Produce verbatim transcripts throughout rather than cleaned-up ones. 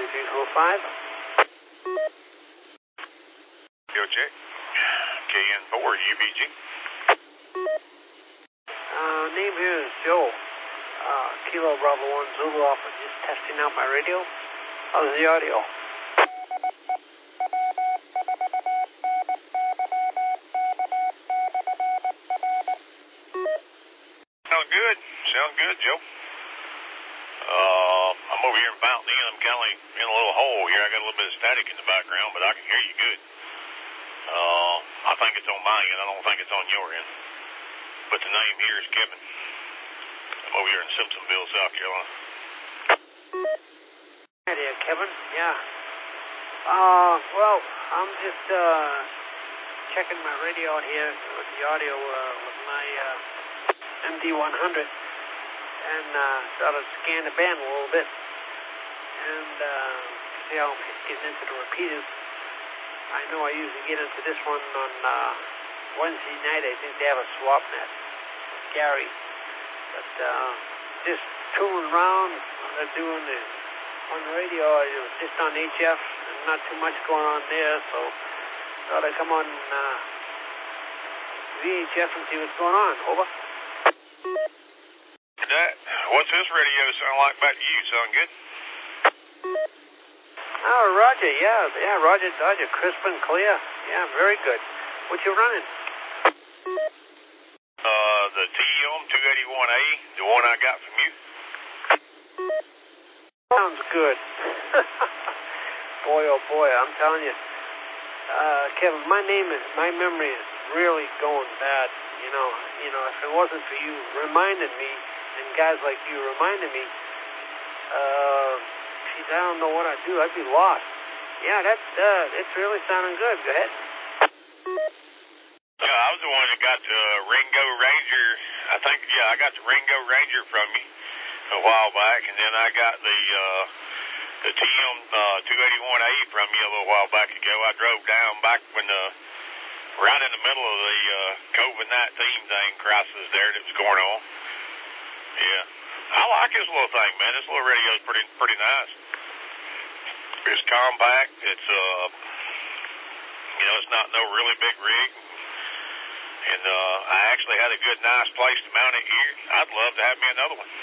three four five. Go check. K N four, U B G. Uh, name here is Joe. Uh, Kilo Bravo one Zulu Alpha. Just testing out my radio. How's the audio? Sound good. Sound good, Joe. Uh, I'm over here in Fountain Inn. I'm kind of like in a little hole here. I got a little bit of static in the background, but I can hear you good. Uh, I think it's on my end. I don't think it's on your end. But the name here is Kevin. I'm over here in Simpsonville, South Carolina. Hi there, Kevin. Yeah. Uh, well, I'm just, uh, checking my radio out here with the audio, uh, with my, uh, M D one hundred. And, uh, sort of scan the band a little bit. And, uh, see how I'm getting into the repeaters. I know I usually get into this one on, uh, Wednesday night. I think they have a swap net with Gary. But, uh, just tooling around. They're doing the, on the radio, it was just on H F. And not too much going on there, so thought I'd come on, uh, V H F and see what's going on. Over. That, what's this radio sound like back to you? Sound good? Oh, Roger, yeah, yeah, Roger, Dodger, crisp and clear. Yeah, very good. What you running? Uh, the T M two eighty-one A, the one I got from you. Sounds good. Boy, oh boy, I'm telling you. Uh, Kevin, my name is, my memory is really going bad. You know, you know, if it wasn't for you reminding me, and guys like you reminding me, uh, geez, I don't know what I'd do. I'd be lost. Yeah, that's, uh, it's really sounding good. Go ahead. Yeah, I was the one that got the Ringo Ranger. I think, yeah, I got the Ringo Ranger from you a while back, and then I got the, uh, the T M uh, two eighty-one A from you a little while back ago. I drove down back when the, right in the middle of the, uh, COVID nineteen thing crisis there that was going on. Yeah. I like this little thing, man. This little radio is pretty, pretty nice. It's compact. It's, uh, you know, it's not no really big rig. And, uh, I actually had a good, nice place to mount it here. I'd love to have me another one.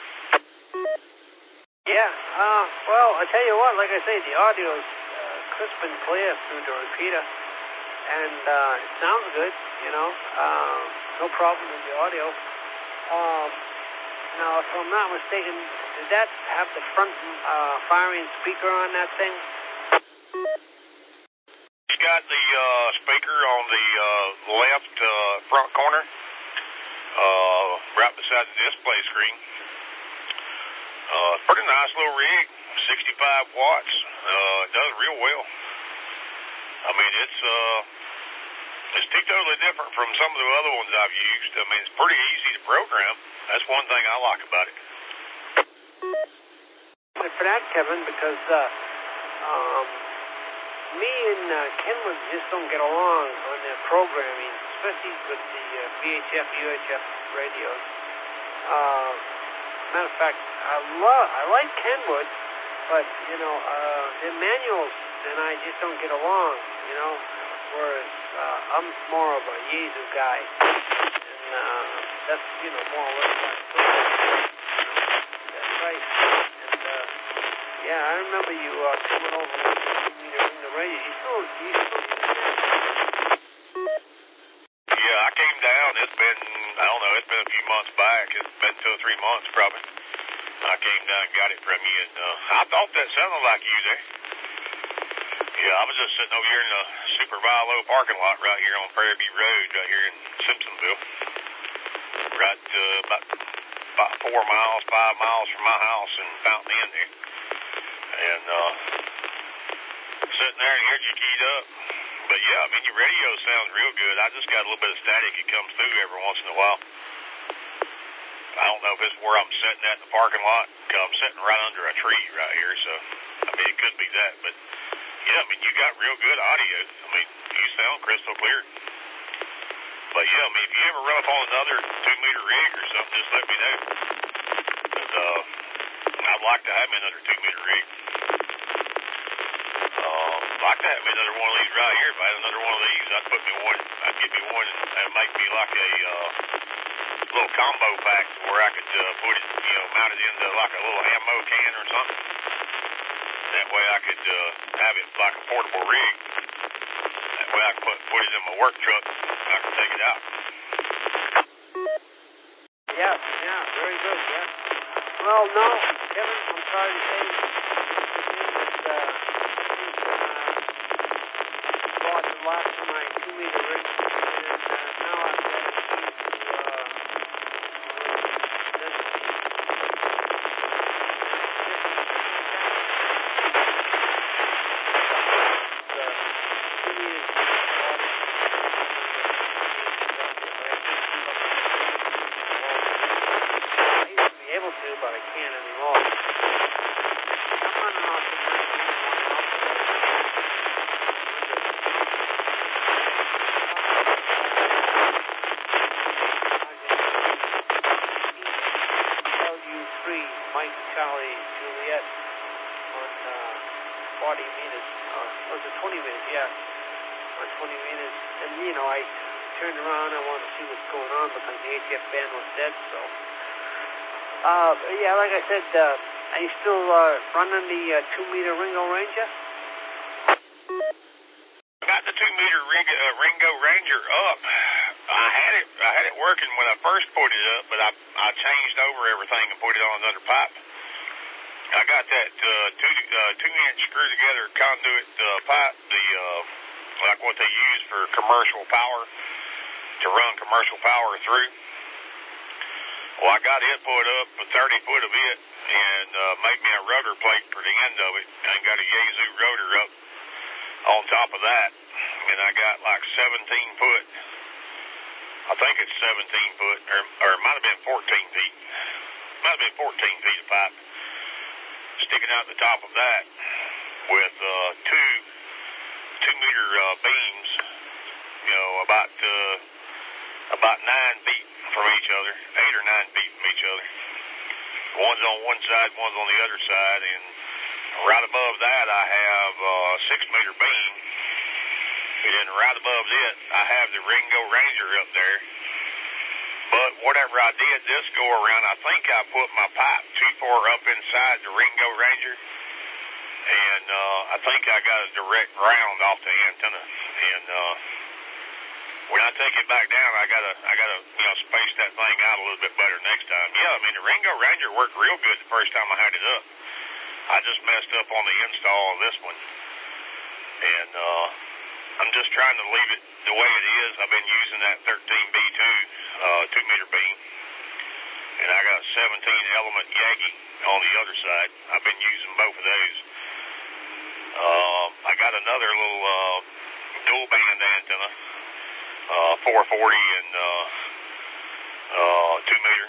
Yeah, uh, well, I tell you what, like I say, the audio is uh, crisp and clear through the repeater. And, uh, it sounds good, you know. Um, no problem with the audio. Um, now, if I'm not mistaken, did that have the front, uh, firing speaker on that thing? You got the, uh, speaker on the, uh, left, uh, front corner, uh, right beside the display screen. Uh, pretty nice little rig, sixty-five watts. Uh, it does real well. I mean, it's, uh, it's totally different from some of the other ones I've used. I mean, it's pretty easy to program. That's one thing I like about it. For that, Kevin, because, uh, um, me and, uh, Kenwood just don't get along on their programming, especially with the, uh, V H F, U H F radios. Uh, matter of fact, I love, I like Kenwood, but, you know, uh, their manuals and I just don't get along, you know, whereas, uh, I'm more of a Yaesu guy, and, uh, that's, you know, more or less my story. That's right, and, uh, yeah, I remember you, uh, coming over with me to ring the radio. You still, you still use that? Yeah, I came down. It's been, I don't know, it's been a few months back. It's been two or three months probably. I came down and got it from you, and uh, I thought that sounded like you there. Yeah, I was just sitting over here in the Super Vilo parking lot right here on Prairie View Road right here in Simpsonville. Right uh, about, about four miles, five miles from my house in Fountain Inn there. And uh, sitting there and heard you keyed up. But yeah, I mean, your radio sounds real good. I just got a little bit of static. It comes through every once in a while. I don't know if it's where I'm sitting at in the parking lot. I'm sitting right under a tree right here, so, I mean, it could be that. But, yeah, I mean, you got real good audio. I mean, you sound crystal clear. But, yeah, I mean, if you ever run up on another two-meter rig or something, just let me know. Because uh, I'd like to have me another two-meter rig. have me another one of these right here. If I had another one of these, I'd put me one. I'd get me one and, and make me like a uh, little combo pack where I could uh, put it, you know, mount it into like a little ammo can or something. That way I could uh, have it like a portable rig. That way I could put, put it in my work truck and I could take it out. Yeah, yeah, very good, yeah. Well, no, Kevin, I'm sorry to say that uh, I bought the last of my two-meter rig, and uh, now I've got to keep to, uh, this, able to, but I can't anymore. I'm running off the L U three, Mike Charlie Juliet on uh, forty meters, uh, was it twenty meters? Yeah, on twenty meters. And, you know, I turned around, I wanted to see what's going on because the H F band was dead, so. Uh, yeah, like I said, uh, are you still uh, running the uh, two-meter Ringo Ranger? Got the two-meter Ringo, uh, Ringo Ranger up. I had it, I had it working when I first put it up, but I, I changed over everything and put it on another pipe. I got that uh, two uh, two-inch screw-together conduit uh, pipe, the uh, like what they use for commercial power to run commercial power through. Well, I got it put up a thirty foot of it and uh, made me a rotor plate for the end of it and got a Yazoo rotor up on top of that. And I got like seventeen foot, I think it's seventeen foot, or, or it might have been fourteen feet. It might have been fourteen feet of pipe sticking out the top of that with uh, two two meter uh, beams, you know, about uh, about nine feet from each other, eight or nine feet from each other. One's on one side, one's on the other side, and right above that I have a six meter beam, and then right above it I have the Ringo Ranger up there. But whatever I did this go around, I think I put my pipe too far up inside the Ringo Ranger, and uh, I think I got a direct ground off the antenna, and uh, when I take it back down, I gotta, I gotta, you know, space that thing out a little bit better next time. Yeah, I mean, the Ringo Ranger worked real good the first time I had it up. I just messed up on the install of this one, and uh, I'm just trying to leave it the way it is. I've been using that thirteen B two uh, two meter beam, and I got a seventeen element Yagi on the other side. I've been using both of those. Uh, I got another little uh, dual band antenna. Uh, four forty and uh, uh, two meter.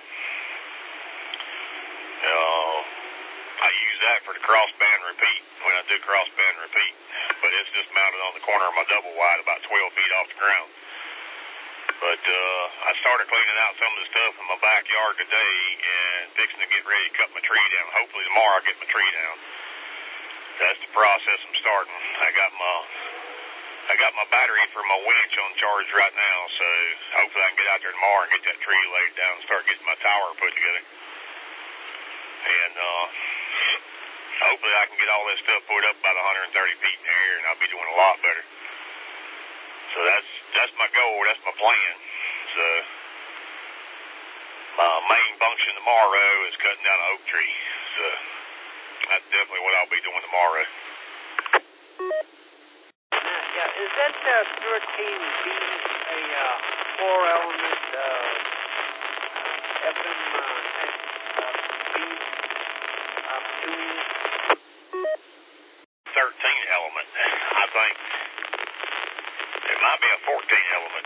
Uh, I use that for the crossband repeat when I do crossband repeat, but it's just mounted on the corner of my double wide about twelve feet off the ground. But uh, I started cleaning out some of the stuff in my backyard today and fixing to get ready to cut my tree down. Hopefully tomorrow I'll get my tree down. That's the process I'm starting. I got my I got my battery for my winch on charge right now, so hopefully I can get out there tomorrow and get that tree laid down and start getting my tower put together. And uh, hopefully I can get all this stuff put up about one hundred thirty feet in the air, and I'll be doing a lot better. So that's that's my goal, that's my plan. So my main function tomorrow is cutting down an oak tree. So that's definitely what I'll be doing tomorrow. Yeah, is that uh, thirteen B a uh, four element uh, F M uh, uh, B uh, two? thirteen element, I think. It might be a fourteen element.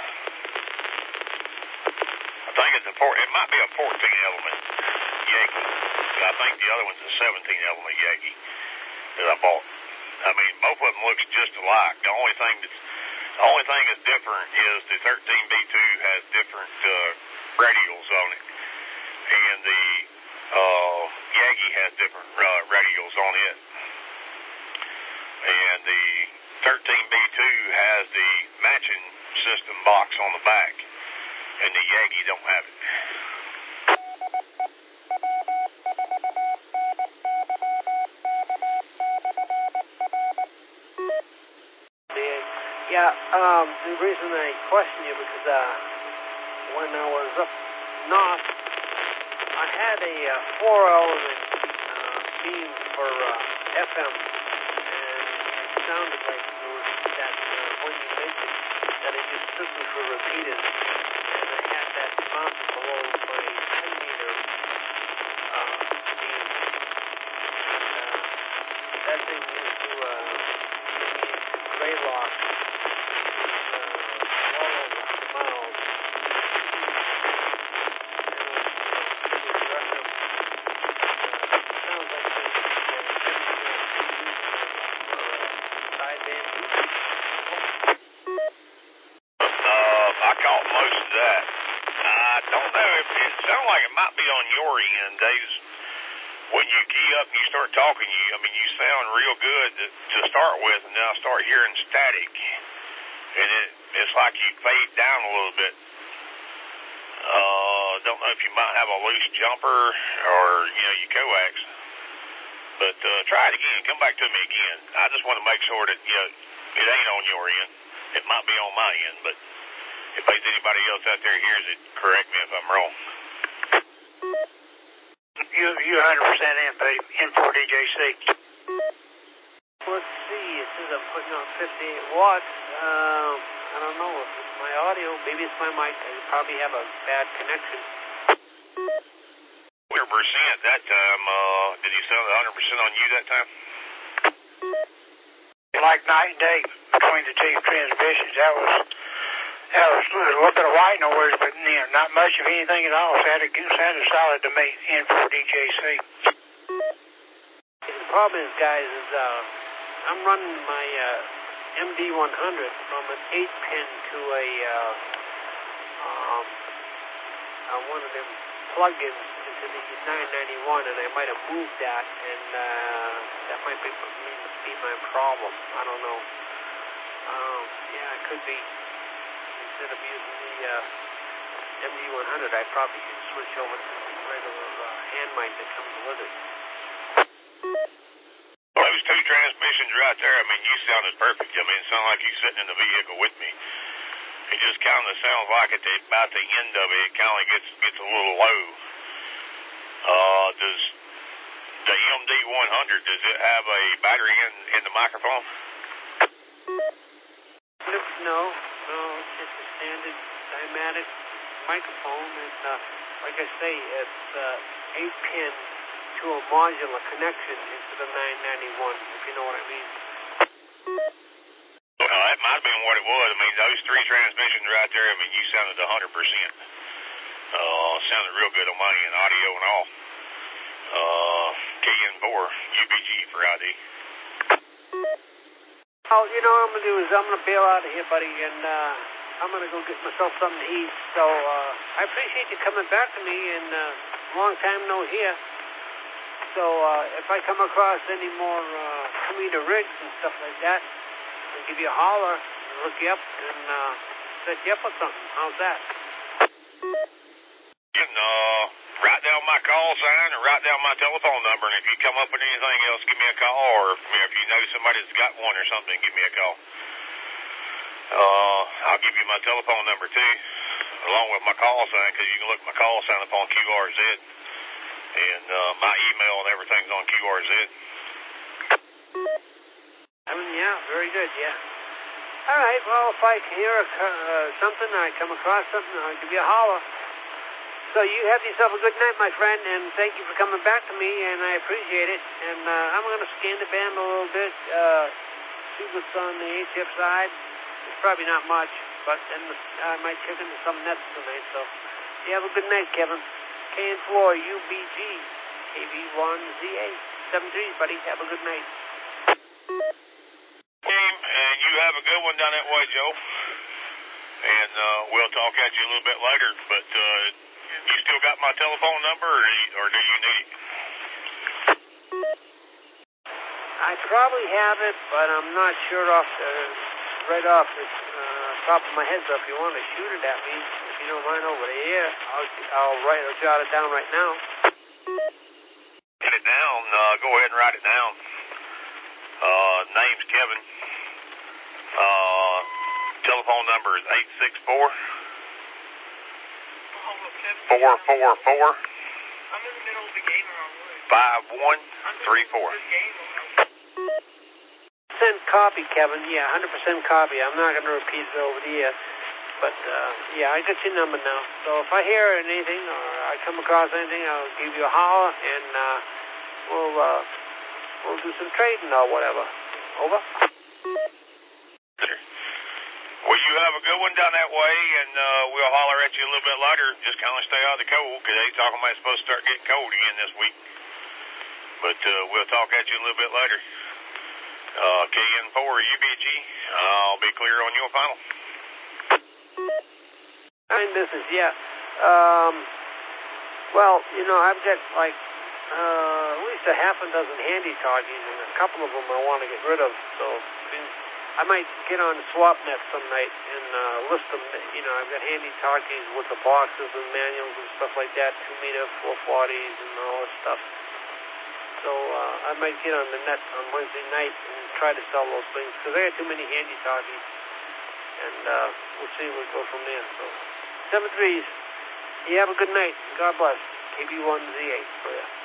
I think it's a four. It might be a fourteen element Yagi. I think the other one's a seventeen element Yagi that I bought. I mean, both of them looks just alike. The only thing that's the only thing that's different is the thirteen B two has different uh, radials on it, and the uh, Yagi has different uh, radials on it, and the thirteen B two has the matching system box on the back, and the Yagi don't have it. Yeah, um, the reason I question you because uh, when I was up north, I had a uh, four-element uh, beam for uh, F M, and it sounded like it was that uh, when you mentioned that it just simply for repeaters, and I had that mounted below my ten meter uh, beam. And, uh, that thing used to uh, give me gray lock. Your end, Dave's, when you key up and you start talking, you, I mean, you sound real good to, to start with, and then I start hearing static, and it, it's like you fade down a little bit. Uh, don't know if you might have a loose jumper or, you know, you coax, but uh, try it again. Come back to me again. I just want to make sure that, you know, it ain't on your end. It might be on my end, but if there's anybody else out there hears it, correct me if I'm wrong. You, you're one hundred percent in, buddy, in for D J C. Let's see, it says I'm putting on fifty-eight watts. Um, I don't know if it's my audio, maybe it's my mic. I probably have a bad connection. one hundred percent that time. Uh, did you sound one hundred percent on you that time? Like night and day between the two transmissions. That was... That was a little bit of white noise, but you know, not much of anything at all. Sounded, sounded solid to me, in for D J C. The problem is, guys, is uh, I'm running my uh, M D one hundred from an eight pin to a uh, um, uh, one of them plug-ins into the nine ninety-one, and I might have moved that, and uh, that might be, be my problem. I don't know. Um, yeah, it could be. Instead of using the uh, M D one hundred, I probably should switch over to the regular uh, hand mic that comes with it. Well, those two transmissions right there, I mean, you sounded perfect. I mean, it sounded like you sitting in the vehicle with me. It just kind of sounds like at the, about the end of it, it kind of gets gets a little low. Uh, does the M D one hundred, does it have a battery in, in the microphone? No, no, it's just a standard Dymatic microphone, and uh, like I say, it's uh, eight pin to a modular connection into the nine ninety-one, if you know what I mean. Well, that might have been what it was. I mean, those three transmissions right there, I mean, you sounded one hundred percent. Uh, sounded real good on my end, audio and all. Uh, K N four, U B G for I D. Oh, you know what I'm going to do is I'm going to bail out of here, buddy, and uh, I'm going to go get myself something to eat. So uh, I appreciate you coming back to me, and uh, long time no hear. So uh, if I come across any more uh, commuter rigs and stuff like that, I'll give you a holler, look you up, and uh, set you up with something. How's that? You can uh, write down my call sign or write down my telephone number, and if you come up with anything else, give me a call, or if you know somebody that's got one or something, give me a call. Uh, I'll give you my telephone number, too, along with my call sign, because you can look at my call sign up on Q R Z, and uh, my email and everything's on Q R Z. I mean, yeah, very good, yeah. All right, well, if I hear uh, something, I come across something, I'll give you a holler. So you have yourself a good night, my friend, and thank you for coming back to me, and I appreciate it. And uh, I'm going to scan the band a little bit, uh, see what's on the H F side. It's probably not much, but then the, I might check into some nets tonight. So you have a good night, Kevin. K N four U B G, K V one Z A, seven three, buddy. Have a good night. Team, and you have a good one down that way, Joe. And uh, we'll talk at you a little bit later, but... Uh, You still got my telephone number, or, or do you need it? I I probably have it, but I'm not sure off the, right off the uh, top of my head. So if you want to shoot it at me, if you don't mind over the air, I'll, I'll write, I'll jot it down right now. Get it down. Uh, go ahead and write it down. Uh, name's Kevin. Uh, telephone number is eight six four, four four four, five one three four. Send copy, Kevin. Yeah, one hundred percent copy. I'm not going to repeat it over the air. But, uh, yeah, I got your number now. So if I hear anything or I come across anything, I'll give you a holler, and uh, we'll, uh, we'll do some trading or whatever. Over. Well, you have a good one down that way, and uh, we'll holler at you a little bit later. Just kind of stay out of the cold, because they talking about it's supposed to start getting cold again this week. But uh, we'll talk at you a little bit later. Uh, K N four U B G, I'll be clear on your final. Fine business, yeah. Um, well, you know, I've got like uh, at least a half a dozen handy talkies, and a couple of them I want to get rid of. So I might get on SwapNet some night and uh, list them. You know, I've got handy talkies with the boxes and manuals and stuff like that, two meter, four forties, and all this stuff. So uh, I might get on the net on Wednesday night and try to sell those things, because I got too many handy talkies. And uh, we'll see. We'll go from there. So, seven threes. You have a good night. God bless. K B one Z eight for you.